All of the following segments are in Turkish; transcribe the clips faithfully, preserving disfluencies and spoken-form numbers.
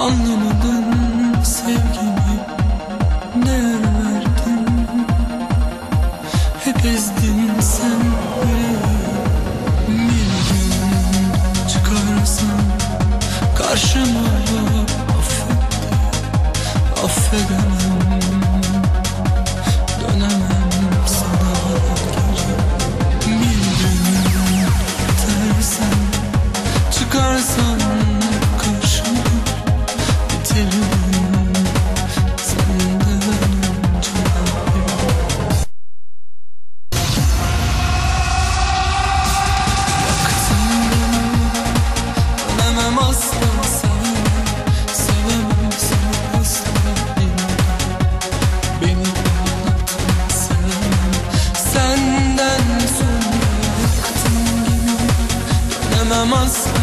Anlamadın sevgimi, değer verdin. Hep ezdin sen beni. Bir gün çıkarsan karşıma, affet, affedemem. Dönemem sana geri. Bir gün bitersen, çıkarsan karşıma, biterim senden önce. Yaktın beni, dönemem asla sana. Sevemem seni asla yeniden. Beni anlatma, sevemem senden sonra. Yaktın gibi, dönemem asla.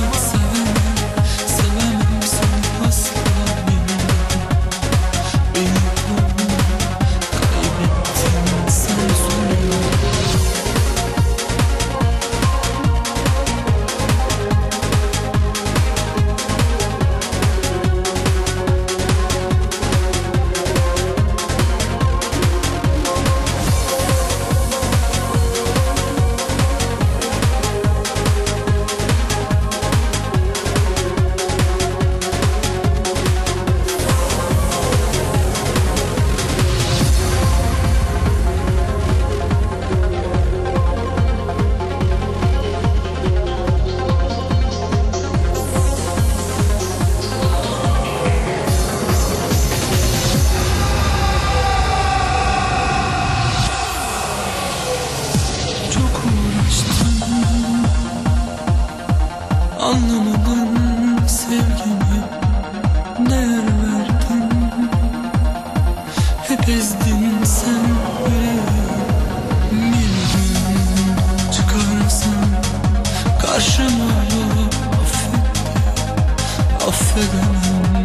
Anlamadın sevgimi, değer verdin. Hep ezdin sen beni. Bir gün çıkarsan karşıma, affet, affedemem.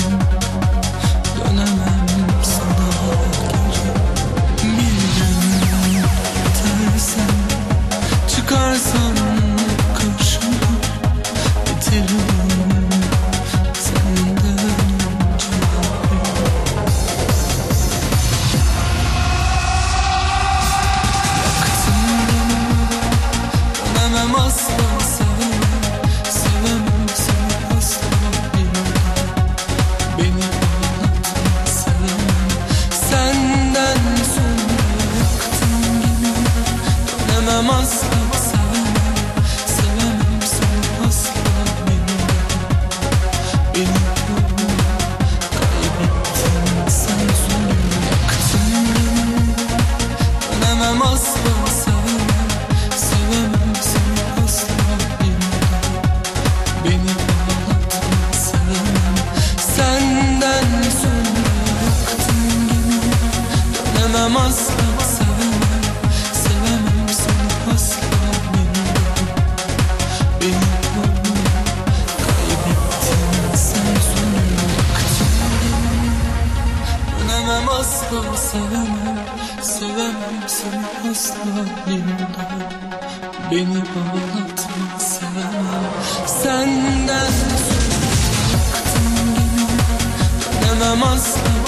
Dönemem sana geri. Bir gün bitersen, çıkarsan karşıma, biterim senden önce. Yaktın beni, dönemem asla sevemem. Sevemem seni asla yeniden. Beni anlatma, sevemem senden sonra. Yaktın gibi, dönemem asla. Asla sevemem, sevemem seni asla yeniden. Beni anlatma, sevemem senden sonra. Yaktın gibi, dönemem asla. Sevemem, sevemem seni asla yeniden. Beni kaybettin sen sonra. Yaktın gibi, dönemem asla. Sevemem, sevemem seni asla yeniden. Beni ağlatma, sevemem senden sonra. Yaktın gibi, dönemem asla.